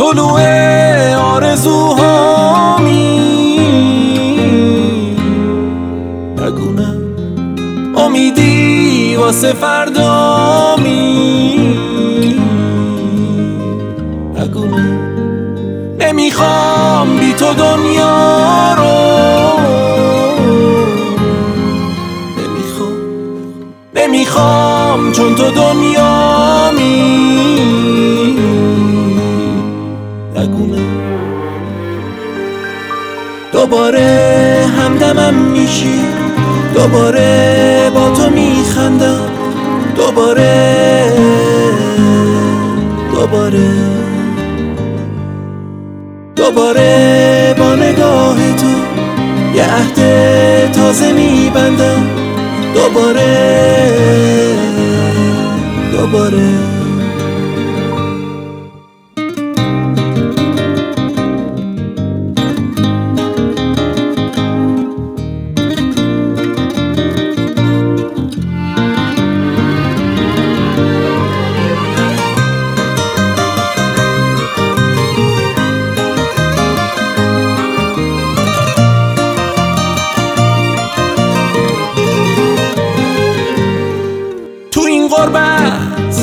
طلوع آرزوهامی، نگونه امیدی واسه فردامی، نگونه نمیخوام بی تو دنیا رو، نمیخوام چون تو دنیامی، نگونه دوباره همدمم میشی، دوباره با تو میخندم، دوباره با نگاه تو یه عهد تازه میبندم، دوباره تو این غربت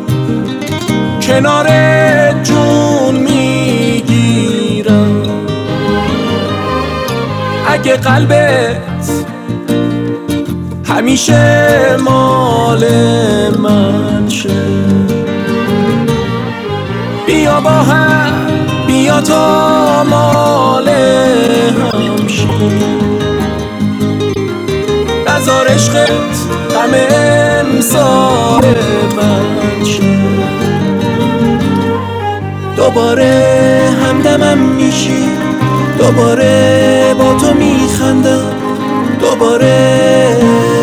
کنار جون میگیرم، اگه قلبت همیشه مال من شه، بیا با هم، بیا تا مال هم شیم، نذار عشقت غم امسال من شه، دوباره همدمم میشی، دوباره با تو میخندم، دوباره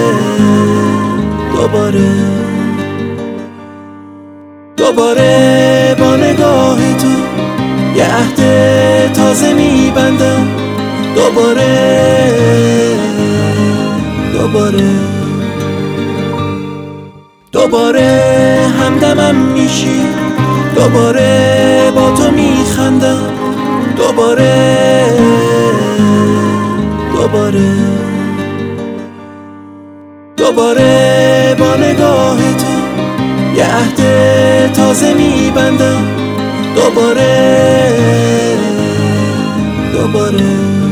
با نگاه تو یه عهد تازه میبندم، دوباره همدمم میشی، دوباره با تو میخندم، دوباره با نگاه تو یه عهد تازه میبندم، دوباره